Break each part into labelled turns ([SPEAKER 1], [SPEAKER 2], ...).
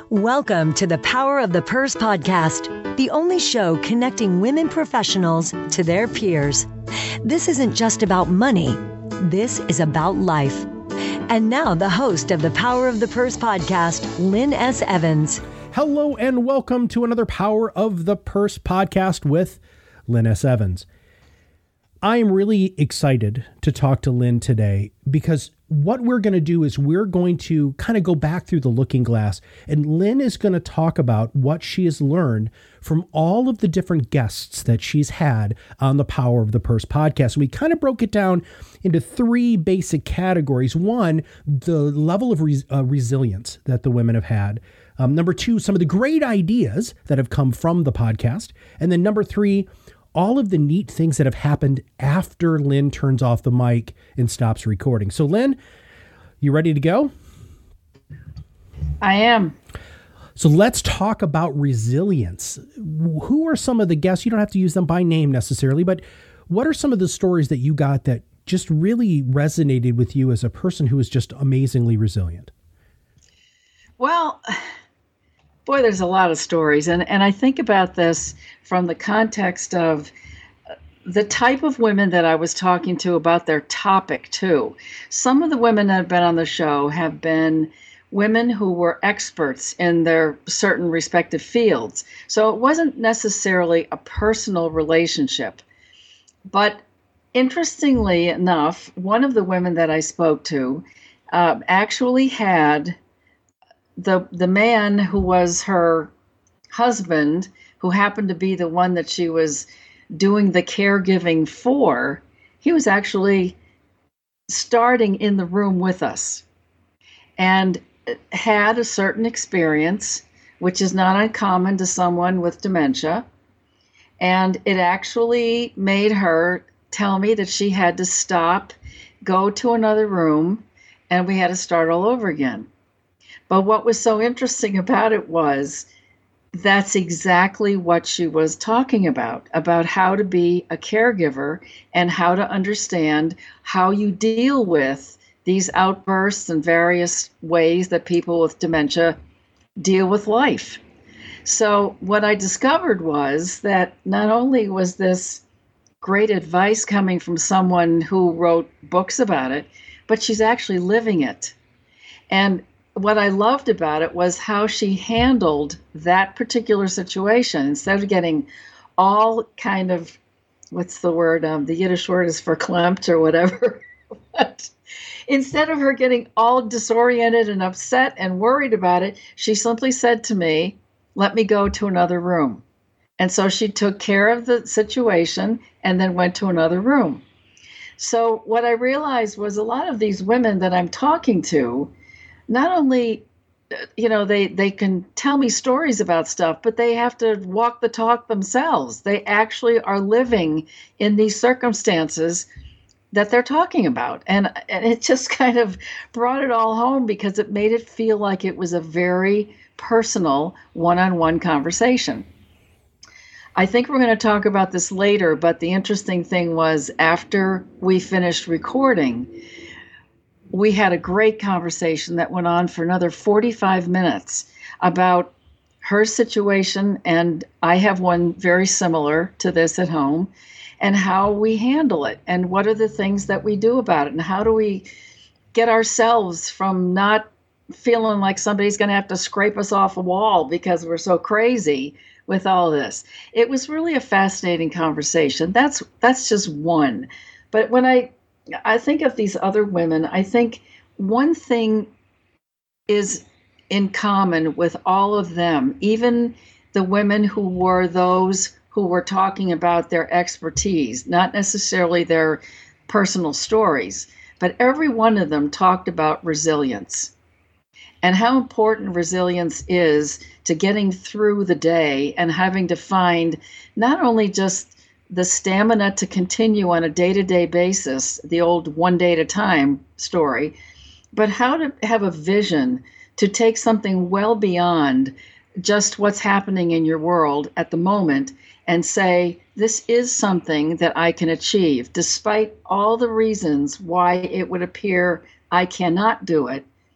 [SPEAKER 1] Welcome to the Power of the Purse podcast, the only show connecting women professionals to their peers. This isn't just about money. This is about life. And now the host of the Power of the Purse podcast, Lynn S. Evans.
[SPEAKER 2] Hello and welcome to another Power of the Purse podcast with Lynn S. Evans. I am really excited to talk to Lynn today because what we're going to do is we're going to kind of go back through the looking glass, and Lynn is going to talk about what she has learned from all of the different guests that she's had on the Power of the Purse podcast. And we kind of broke it down into three basic categories. One, the level of resilience that the women have had. Number two, some of the great ideas that have come from the podcast. And then number three, all of the neat things that have happened after Lynn turns off the mic and stops recording. So Lynn, you ready to go?
[SPEAKER 3] I am.
[SPEAKER 2] So let's talk about resilience. Who are some of the guests? You don't have to use them by name necessarily, but what are some of the stories that you got that just really resonated with you as a person who is just amazingly resilient?
[SPEAKER 3] Well, boy, there's a lot of stories. And I think about this from the context of the type of women that I was talking to about their topic, too. Some of the women that have been on the show have been women who were experts in their certain respective fields. So it wasn't necessarily a personal relationship. But interestingly enough, one of the women that I spoke to actually had the man who was her husband, who happened to be the one that she was doing the caregiving for, he was actually starting in the room with us and had a certain experience, which is not uncommon to someone with dementia. And it actually made her tell me that she had to stop, go to another room, and we had to start all over again. But what was so interesting about it was that's exactly what she was talking about how to be a caregiver and how to understand how you deal with these outbursts and various ways that people with dementia deal with life. So what I discovered was that not only was this great advice coming from someone who wrote books about it, but she's actually living it. And what I loved about it was how she handled that particular situation. Instead of getting all kind of, what's the word? The Yiddish word is verklempt or whatever. But instead of her getting all disoriented and upset and worried about it, she simply said to me, "Let me go to another room." And so she took care of the situation and then went to another room. So what I realized was a lot of these women that I'm talking to, not only, they can tell me stories about stuff, but they have to walk the talk themselves. They actually are living in these circumstances that they're talking about. And it just kind of brought it all home because it made it feel like it was a very personal one-on-one conversation. I think we're going to talk about this later, but the interesting thing was after we finished recording, we had a great conversation that went on for another 45 minutes about her situation, and I have one very similar to this at home, and how we handle it, and what are the things that we do about it, and how do we get ourselves from not feeling like somebody's going to have to scrape us off a wall because we're so crazy with all this. It was really a fascinating conversation. That's just one. But when I think of these other women, I think one thing is in common with all of them, even the women who were those who were talking about their expertise, not necessarily their personal stories, but every one of them talked about resilience and how important resilience is to getting through the day and having to find not only just the stamina to continue on a day-to-day basis, the old one day at a time story, but how to have a vision to take something well beyond just what's happening in your world at the moment and say, this is something that I can achieve, despite all the reasons why it would appear I cannot do it.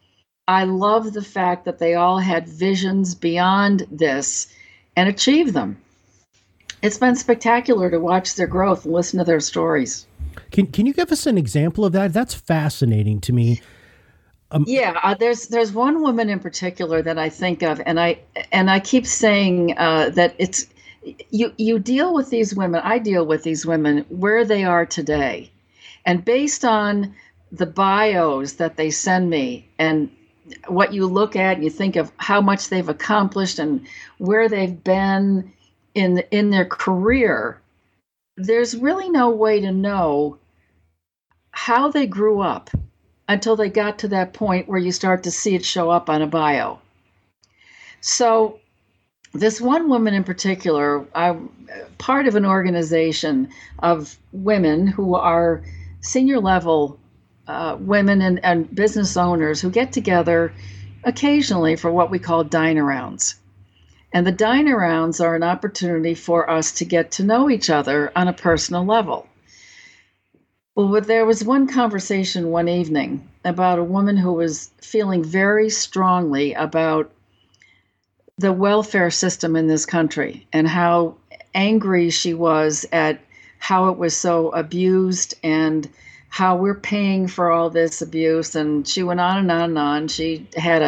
[SPEAKER 3] I love the fact that they all had visions beyond this and achieved them. It's been spectacular to watch their growth and listen to their stories.
[SPEAKER 2] Can you give us an example of that? That's fascinating to me.
[SPEAKER 3] There's one woman in particular that I think of, and I keep saying that it's you deal with these women. I deal with these women where they are today, and based on the bios that they send me and what you look at, and you think of how much they've accomplished and where they've been in their career. There's really no way to know how they grew up until they got to that point where you start to see it show up on a bio. So this one woman in particular, I'm part of an organization of women who are senior level women and business owners who get together occasionally for what we call dine-arounds. And the dine-arounds are an opportunity for us to get to know each other on a personal level. Well, there was one conversation one evening about a woman who was feeling very strongly about the welfare system in this country and how angry she was at how it was so abused and how we're paying for all this abuse. And she went on and on and on. She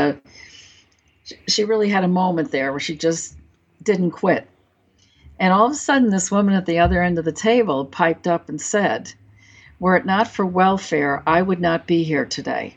[SPEAKER 3] really had a moment there where she just didn't quit. And all of a sudden, this woman at the other end of the table piped up and said, "Were it not for welfare, I would not be here today."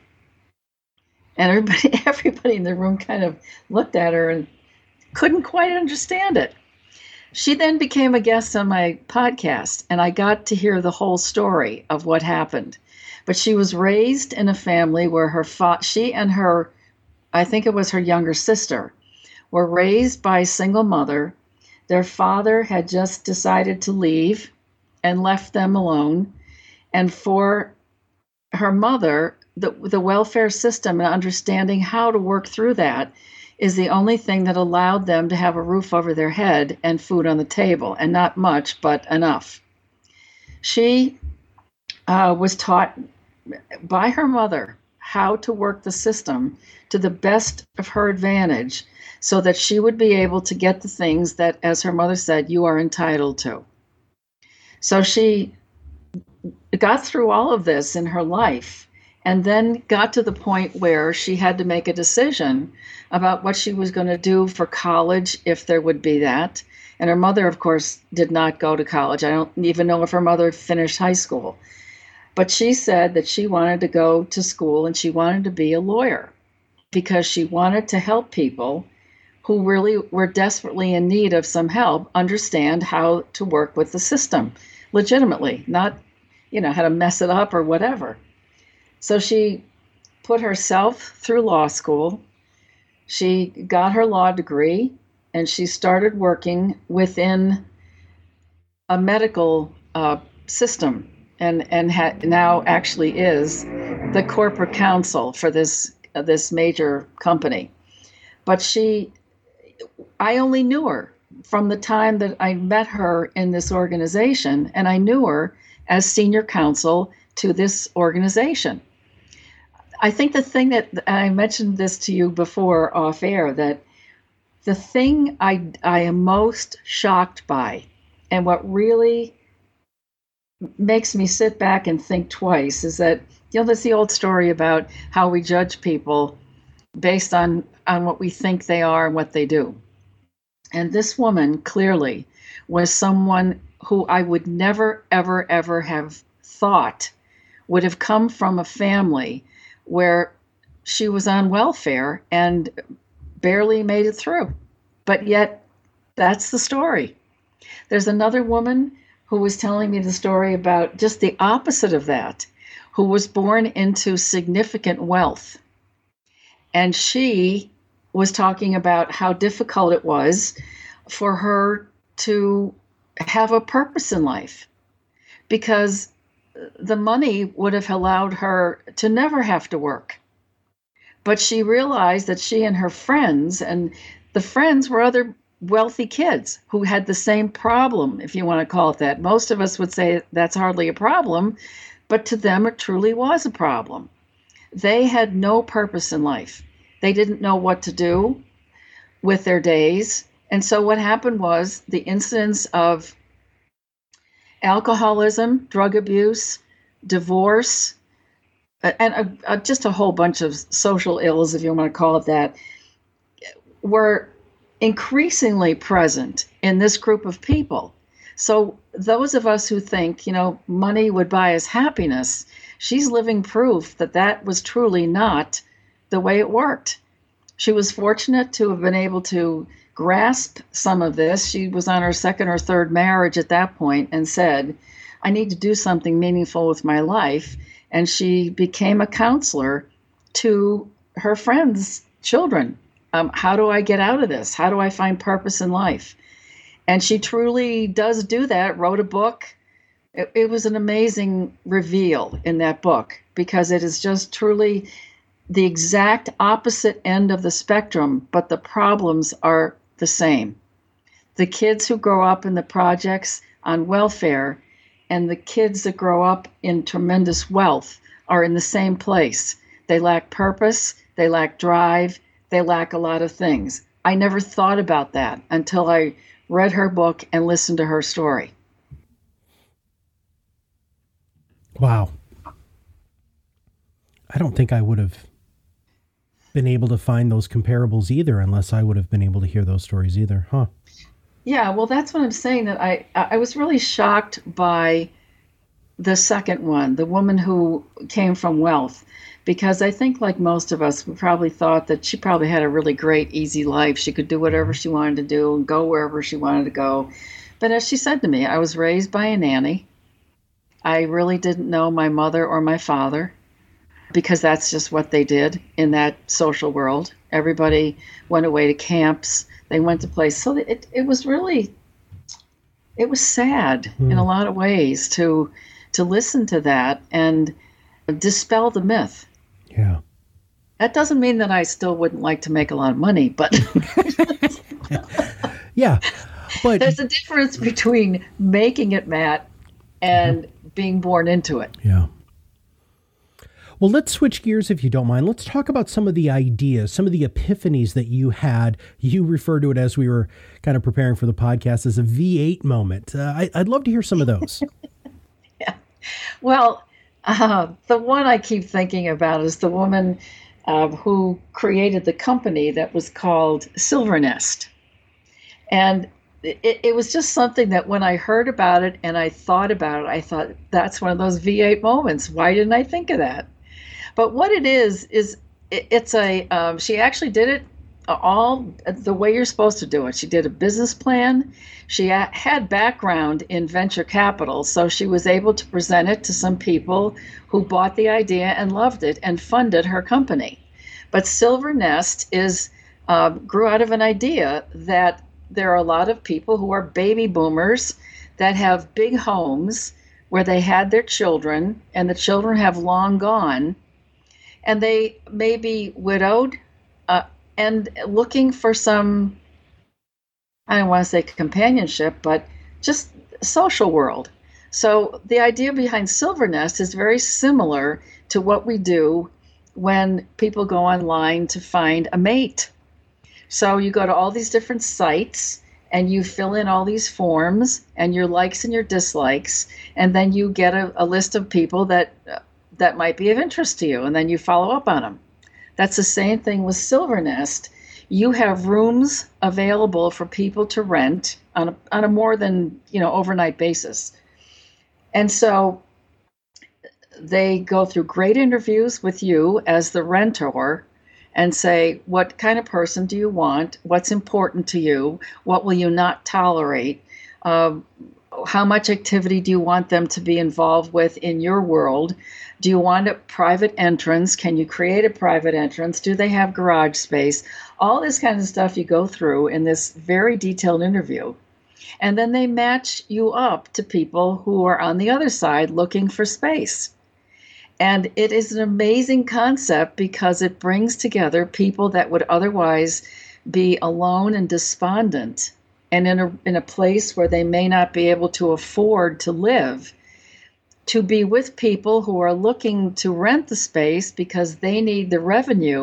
[SPEAKER 3] And everybody in the room kind of looked at her and couldn't quite understand it. She then became a guest on my podcast, and I got to hear the whole story of what happened. But she was raised in a family where she and her, I think it was her younger sister, were raised by a single mother. Their father had just decided to leave and left them alone. And for her mother, the welfare system and understanding how to work through that is the only thing that allowed them to have a roof over their head and food on the table, and not much, but enough. She was taught by her mother how to work the system to the best of her advantage so that she would be able to get the things that, as her mother said, you are entitled to. So she got through all of this in her life and then got to the point where she had to make a decision about what she was going to do for college, if there would be that. And her mother, of course, did not go to college. I don't even know if her mother finished high school. But she said that she wanted to go to school and she wanted to be a lawyer because she wanted to help people who really were desperately in need of some help understand how to work with the system legitimately, not, how to mess it up or whatever. So she put herself through law school. She got her law degree and she started working within a medical system and now actually is the corporate counsel for this major company. But I only knew her from the time that I met her in this organization, and I knew her as senior counsel to this organization. I think the thing that I mentioned this to you before off air, that the thing I am most shocked by and what really makes me sit back and think twice is that, there's the old story about how we judge people based on what we think they are and what they do. And this woman clearly was someone who I would never, ever, ever have thought would have come from a family where she was on welfare and barely made it through. But yet, that's the story. There's another woman who was telling me the story about just the opposite of that, who was born into significant wealth. And she was talking about how difficult it was for her to have a purpose in life because the money would have allowed her to never have to work. But she realized that she and her friends, and the friends were other wealthy kids who had the same problem, if you want to call it that. Most of us would say that's hardly a problem, but to them it truly was a problem. They had no purpose in life. They didn't know what to do with their days. And so what happened was the incidence of alcoholism, drug abuse, divorce, and just a whole bunch of social ills, if you want to call it that, were increasingly present in this group of people. So those of us who think, money would buy us happiness, she's living proof that that was truly not the way it worked. She was fortunate to have been able to grasp some of this. She was on her second or third marriage at that point and said, I need to do something meaningful with my life. And she became a counselor to her friends' children. How do I get out of this? How do I find purpose in life? And she truly does do that, wrote a book. It was an amazing reveal in that book because it is just truly the exact opposite end of the spectrum, but the problems are the same. The kids who grow up in the projects on welfare and the kids that grow up in tremendous wealth are in the same place. They lack purpose, they lack drive, they lack a lot of things. I never thought about that until I read her book and listened to her story.
[SPEAKER 2] Wow. I don't think I would have been able to find those comparables either unless I would have been able to hear those stories either, huh?
[SPEAKER 3] Yeah, well, that's what I'm saying, that I was really shocked by the second one, the woman who came from wealth, because I think like most of us, we probably thought that she probably had a really great, easy life. She could do whatever she wanted to do and go wherever she wanted to go. But as she said to me, I was raised by a nanny. I really didn't know my mother or my father because that's just what they did in that social world. Everybody went away to camps. They went to places. So it was really, it was sad in a lot of ways to listen to that and dispel the myth.
[SPEAKER 2] Yeah.
[SPEAKER 3] That doesn't mean that I still wouldn't like to make a lot of money, but
[SPEAKER 2] yeah, but
[SPEAKER 3] there's a difference between making it, Matt, and being born into it.
[SPEAKER 2] Yeah. Well, let's switch gears if you don't mind. Let's talk about some of the ideas, some of the epiphanies that you had. You referred to it as we were kind of preparing for the podcast as a V8 moment. I'd love to hear some of those.
[SPEAKER 3] Yeah. Well, the one I keep thinking about is the woman who created the company that was called Silver Nest. And it was just something that when I heard about it and I thought about it, I thought that's one of those V8 moments. Why didn't I think of that? But what it is it's a, she actually did it all the way you're supposed to do it. She did a business plan. She had background in venture capital, so she was able to present it to some people who bought the idea and loved it and funded her company. But Silver Nest grew out of an idea that there are a lot of people who are baby boomers that have big homes where they had their children and the children have long gone and they may be widowed and looking for some, I don't want to say companionship, but just social world. So the idea behind Silver Nest is very similar to what we do when people go online to find a mate. So you go to all these different sites and you fill in all these forms and your likes and your dislikes, and then you get a list of people that might be of interest to you, and then you follow up on them. That's the same thing with Silver Nest. You have rooms available for people to rent on a more than overnight basis. And so they go through great interviews with you as the renter and say, what kind of person do you want? What's important to you? What will you not tolerate? How much activity do you want them to be involved with in your world? Do you want a private entrance? Can you create a private entrance? Do they have garage space? All this kind of stuff you go through in this very detailed interview. And then they match you up to people who are on the other side looking for space. And it is an amazing concept because it brings together people that would otherwise be alone and despondent and in a place where they may not be able to afford to live, to be with people who are looking to rent the space because they need the revenue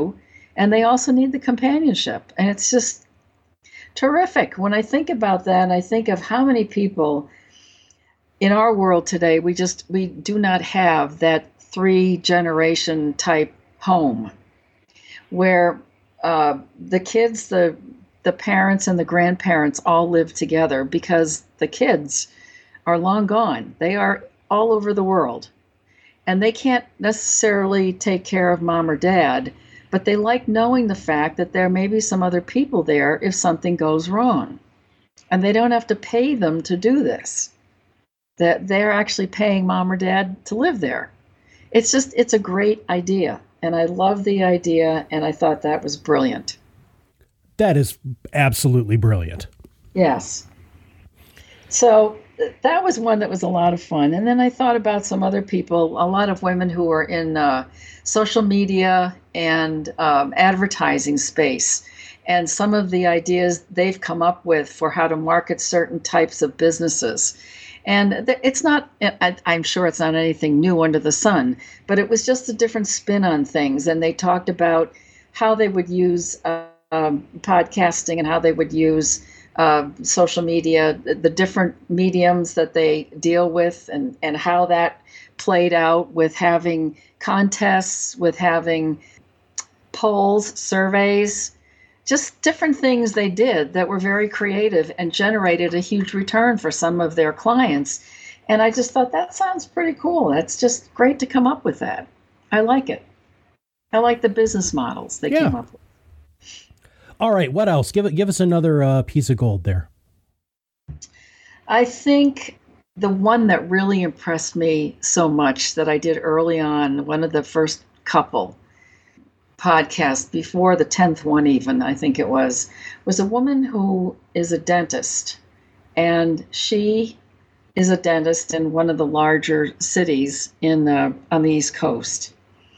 [SPEAKER 3] And they also need the companionship. And it's just terrific. When I think about that, and I think of how many people in our world today, we do not have that 3-generation type home where the kids, the parents and the grandparents all live together, because the kids are long gone. They are all over the world, and they can't necessarily take care of mom or dad, but they like knowing the fact that there may be some other people there if something goes wrong. And they don't have to pay them to do this. That they're actually paying mom or dad to live there. It's a great idea. And I love the idea, and I thought that was brilliant.
[SPEAKER 2] That is absolutely brilliant.
[SPEAKER 3] Yes. So that was one that was a lot of fun. And then I thought about some other people, a lot of women who are in social media and advertising space, and some of the ideas they've come up with for how to market certain types of businesses. And it's not, I'm sure it's not anything new under the sun, but it was just a different spin on things. And they talked about how they would use podcasting and how they would use social media, the different mediums that they deal with, and how that played out with having contests, with having polls, surveys, just different things they did that were very creative and generated a huge return for some of their clients. And I just thought, that sounds pretty cool. That's just great to come up with that. I like it. I like the business models they came up with.
[SPEAKER 2] All right, what else? Give us another piece of gold there.
[SPEAKER 3] I think the one that really impressed me so much that I did early on, one of the first couple podcasts, before the 10th one even, I think it was a woman who is a dentist. And she is a dentist in one of the larger cities on the East Coast.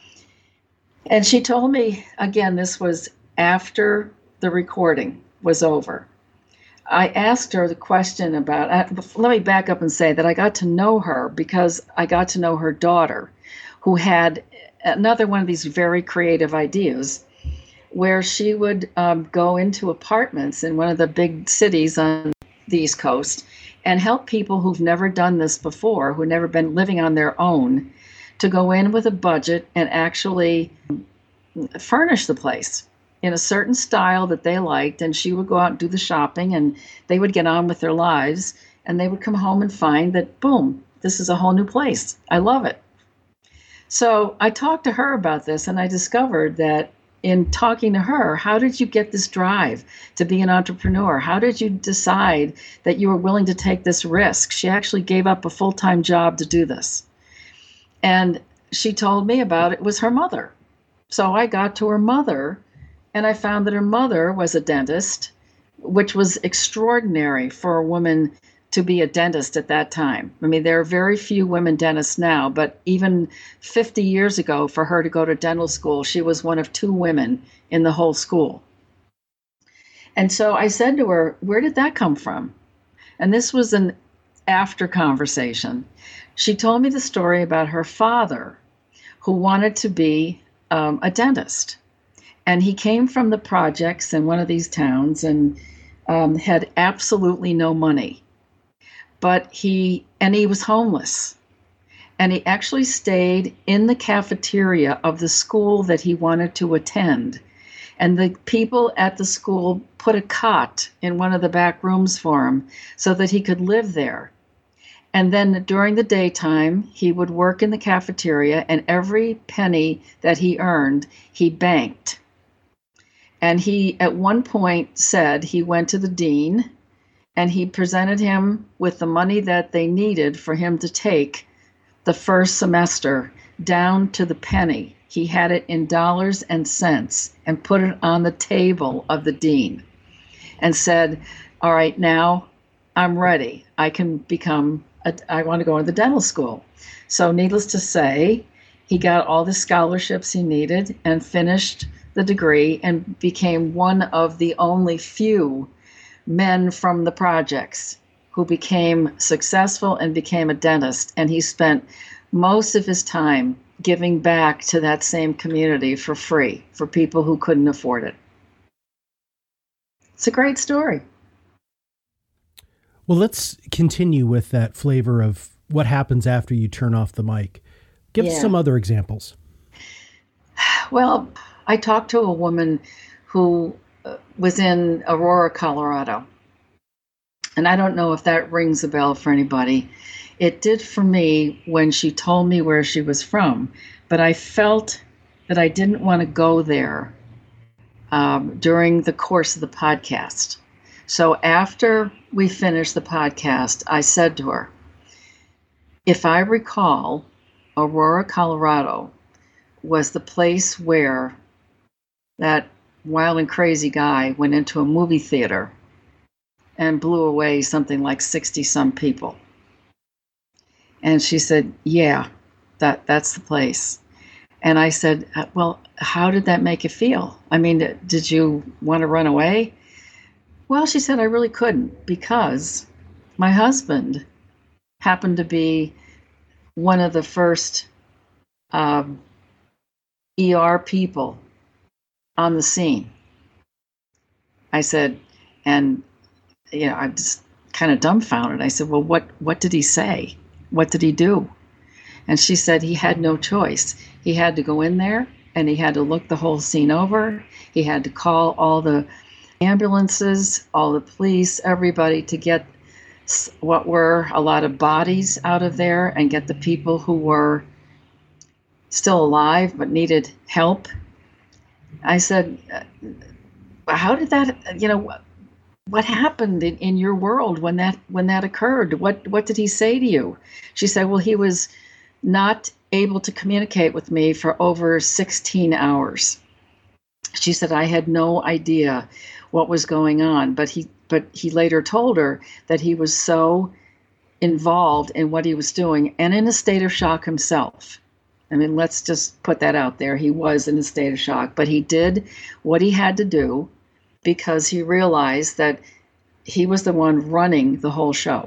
[SPEAKER 3] And she told me, again, this was after the recording was over. I asked her the question about, let me back up and say that I got to know her because I got to know her daughter, who had another one of these very creative ideas where she would go into apartments in one of the big cities on the East Coast and help people who've never done this before, who've never been living on their own, to go in with a budget and actually furnish the place in a certain style that they liked. And she would go out and do the shopping, and they would get on with their lives, and they would come home and find that, boom, this is a whole new place. I love it. So I talked to her about this, and I discovered that in talking to her, how did you get this drive to be an entrepreneur? How did you decide that you were willing to take this risk? She actually gave up a full-time job to do this. And she told me about it was her mother. So I got to her mother, and I found that her mother was a dentist, which was extraordinary for a woman to be a dentist at that time. I mean, there are very few women dentists now, but even 50 years ago, for her to go to dental school, she was one of 2 women in the whole school. And so I said to her, where did that come from? And this was an after conversation. She told me the story about her father, who wanted to be a dentist. And he came from the projects in one of these towns and had absolutely no money. But he was homeless. And he actually stayed in the cafeteria of the school that he wanted to attend. And the people at the school put a cot in one of the back rooms for him so that he could live there. And then during the daytime, he would work in the cafeteria, and every penny that he earned, he banked. And he, at one point, said he went to the dean, and he presented him with the money that they needed for him to take the first semester down to the penny. He had it in dollars and cents and put it on the table of the dean and said, all right, now I'm ready. I want to go to the dental school. So needless to say, he got all the scholarships he needed and finished the degree and became one of the only few men from the projects who became successful and became a dentist. And he spent most of his time giving back to that same community for free for people who couldn't afford it. It's a great story.
[SPEAKER 2] Well, let's continue with that flavor of what happens after you turn off the mic. Give us some other examples.
[SPEAKER 3] Well, I talked to a woman who was in Aurora, Colorado. And I don't know if that rings a bell for anybody. It did for me when she told me where she was from, but I felt that I didn't want to go there during the course of the podcast. So after we finished the podcast, I said to her, if I recall, Aurora, Colorado was the place where that wild and crazy guy went into a movie theater and blew away something like 60-some people. And she said, yeah, that's the place. And I said, well, how did that make you feel? I mean, did you want to run away? Well, she said, I really couldn't, because my husband happened to be one of the first ER people on the scene. I said, and I'm just kind of dumbfounded. I said, well, what did he say? What did he do? And she said he had no choice. He had to go in there and he had to look the whole scene over. He had to call all the ambulances, all the police, everybody to get what were a lot of bodies out of there and get the people who were still alive but needed help. I said, how did that, what happened in your world when that occurred? What did he say to you? She said, well, he was not able to communicate with me for over 16 hours. She said, I had no idea what was going on, but he later told her that he was so involved in what he was doing and in a state of shock himself. I mean, let's just put that out there. He was in a state of shock, but he did what he had to do because he realized that he was the one running the whole show.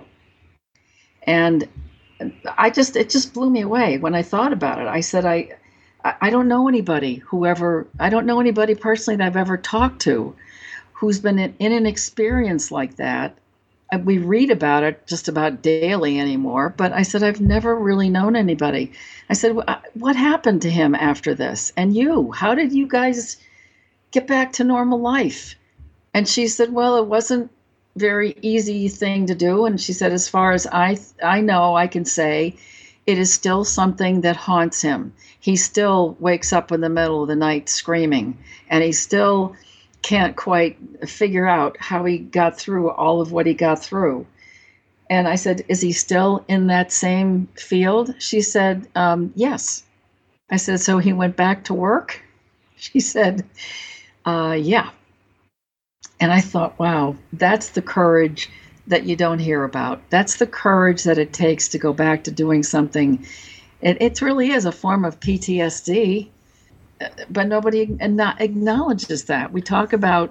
[SPEAKER 3] And it just blew me away when I thought about it. I said, I don't know anybody I don't know anybody personally that I've ever talked to who's been in an experience like that. We read about it just about daily anymore, but I said, I've never really known anybody. I said, what happened to him after this? And you, how did you guys get back to normal life? And she said, well, it wasn't a very easy thing to do. And she said, as far as I know, I can say it is still something that haunts him. He still wakes up in the middle of the night screaming, and he still can't quite figure out how he got through all of what he got through. And I said, is he still in that same field? She said, yes. I said, so he went back to work? She said, yeah. And I thought, wow, that's the courage that you don't hear about. That's the courage that it takes to go back to doing something. It really is a form of PTSD, but nobody acknowledges that. We talk about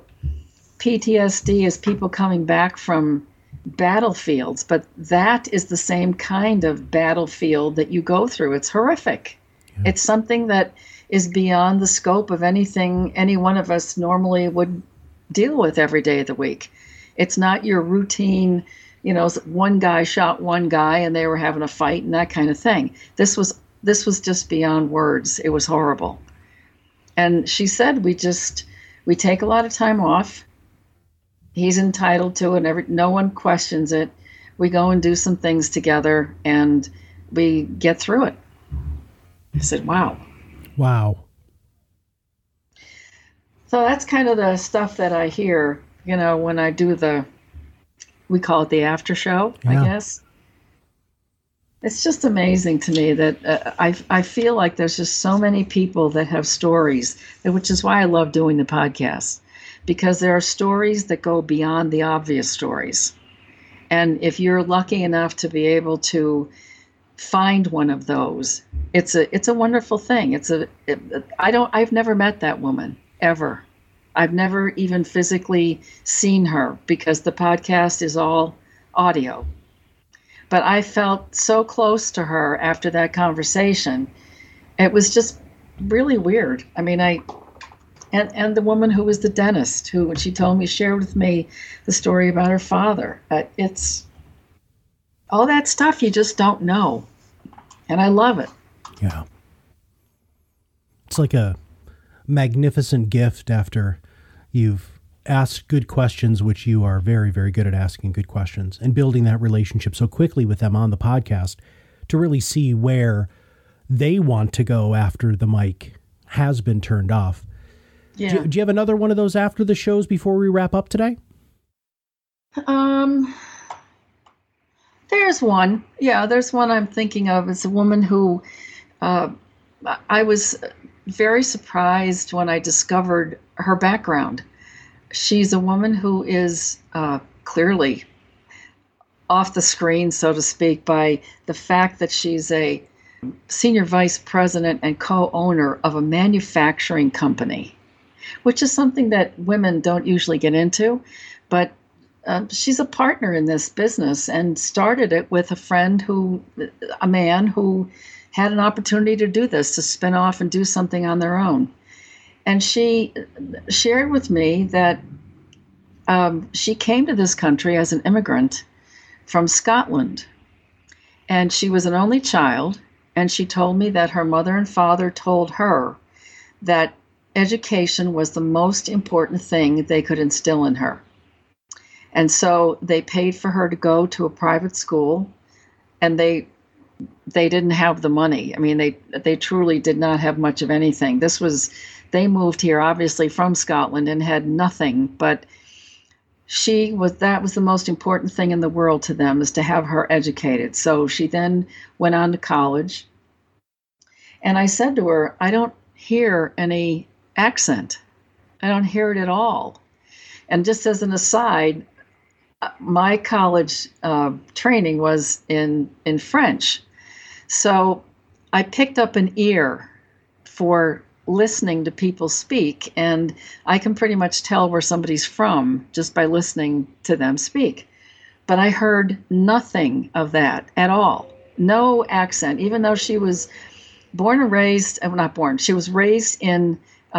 [SPEAKER 3] PTSD as people coming back from battlefields, but that is the same kind of battlefield that you go through. It's horrific. Yeah. It's something that is beyond the scope of anything any one of us normally would deal with every day of the week. It's not your routine, one guy shot one guy and they were having a fight and that kind of thing. This was just beyond words. It was horrible. And she said, we take a lot of time off. He's entitled to it. No one questions it. We go and do some things together and we get through it. I said, wow.
[SPEAKER 2] Wow.
[SPEAKER 3] So that's kind of the stuff that I hear, when I do we call it the after show, yeah. I guess. It's just amazing to me that I feel like there's just so many people that have stories, which is why I love doing the podcast, because there are stories that go beyond the obvious stories. And if you're lucky enough to be able to find one of those, it's a wonderful thing. I've never met that woman ever. I've never even physically seen her because the podcast is all audio. But I felt so close to her after that conversation It was just really weird. I mean, and the woman who was the dentist, who, when she told me, shared with me the story about her father. It's all that stuff you just don't know. And I love it.
[SPEAKER 2] Yeah. It's like a magnificent gift after you've asked good questions, which you are very, very good at asking good questions, and building that relationship so quickly with them on the podcast to really see where they want to go after the mic has been turned off.
[SPEAKER 3] Yeah.
[SPEAKER 2] Do you have another one of those after the shows before we wrap up today?
[SPEAKER 3] There's one. Yeah, there's one I'm thinking of. It's a woman who I was very surprised when I discovered her background. She's a woman who is clearly off the screen, so to speak, by the fact that she's a senior vice president and co-owner of a manufacturing company, which is something that women don't usually get into. But she's a partner in this business and started it with a man who had an opportunity to do this, to spin off and do something on their own. And she shared with me that she came to this country as an immigrant from Scotland. And she was an only child. And she told me that her mother and father told her that education was the most important thing they could instill in her. And so they paid for her to go to a private school, and they didn't have the money. I mean, they truly did not have much of anything. They moved here obviously from Scotland and had nothing, but that was the most important thing in the world to them, is to have her educated. So she then went on to college. And I said to her, I don't hear any accent. I don't hear it at all. And just as an aside, my college training was in French. So I picked up an ear for listening to people speak, and I can pretty much tell where somebody's from just by listening to them speak. But I heard nothing of that at all. No accent, even though she was she was raised in,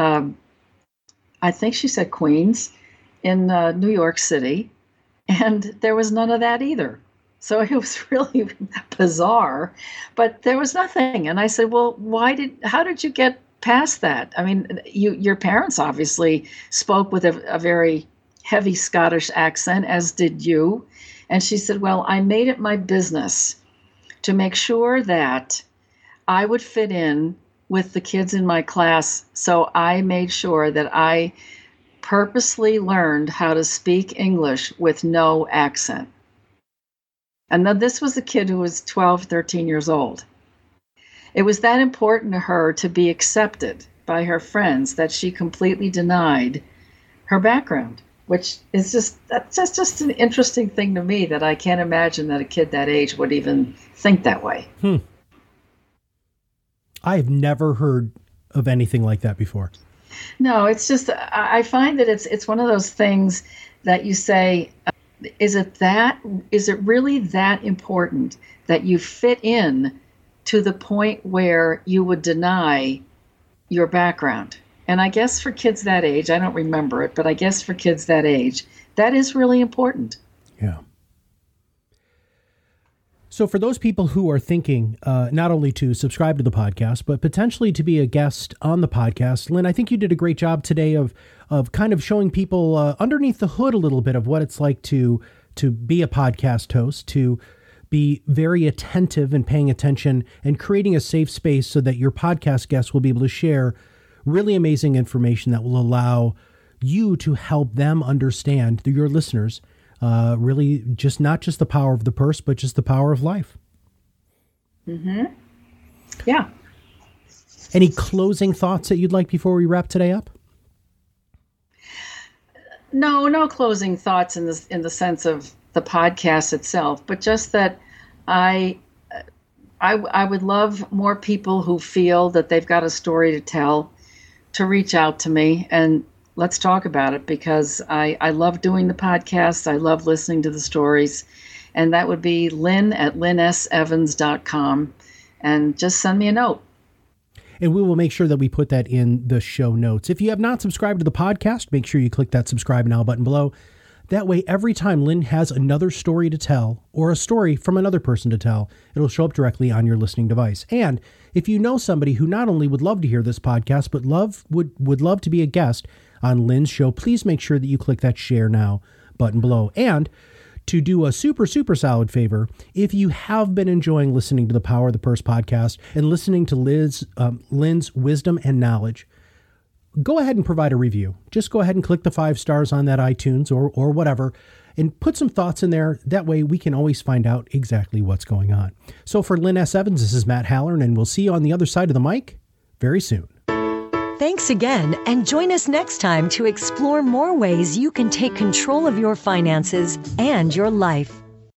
[SPEAKER 3] I think she said Queens, in New York City, and there was none of that either. So it was really bizarre, but there was nothing. And I said, well, how did you get past that? I mean, your parents obviously spoke with a very heavy Scottish accent, as did you. And she said, well, I made it my business to make sure that I would fit in with the kids in my class. So I made sure that I purposely learned how to speak English with no accent. And then this was a kid who was 12, 13 years old. It was that important to her to be accepted by her friends that she completely denied her background, which is that's just an interesting thing to me, that I can't imagine that a kid that age would even think that way.
[SPEAKER 2] I've never heard of anything like that before.
[SPEAKER 3] No, it's just, I find that it's one of those things that you say, is it really that important that you fit in to the point where you would deny your background? And I guess for kids that age, I don't remember it, but I guess for kids that age, that is really important.
[SPEAKER 2] Yeah. So for those people who are thinking not only to subscribe to the podcast, but potentially to be a guest on the podcast, Lynn, I think you did a great job today of kind of showing people underneath the hood a little bit of what it's like to be a podcast host, to be very attentive and paying attention and creating a safe space so that your podcast guests will be able to share really amazing information that will allow you to help them understand, your listeners, really just not just the power of the purse, but just the power of life.
[SPEAKER 3] Mm-hmm. Yeah.
[SPEAKER 2] Any closing thoughts that you'd like before we wrap today up?
[SPEAKER 3] No closing thoughts in the sense of the podcast itself, but just that I would love more people who feel that they've got a story to tell to reach out to me, and let's talk about it, because I love doing the podcast. I love listening to the stories. And that would be Lynn at lynnsevans.com. And just send me a note.
[SPEAKER 2] And we will make sure that we put that in the show notes. If you have not subscribed to the podcast, make sure you click that subscribe now button below. That way, every time Lynn has another story to tell or a story from another person to tell, it'll show up directly on your listening device. And if you know somebody who not only would love to hear this podcast, but would love to be a guest on Lynn's show, please make sure that you click that share now button below. And to do a super, super solid favor, if you have been enjoying listening to the Power of the Purse podcast and listening to Lynn's wisdom and knowledge, go ahead and provide a review. Just go ahead and click the 5 stars on that iTunes or whatever and put some thoughts in there. That way we can always find out exactly what's going on. So for Lynn S. Evans, this is Matt Halloran, and we'll see you on the other side of the mic very soon.
[SPEAKER 1] Thanks again, and join us next time to explore more ways you can take control of your finances and your life.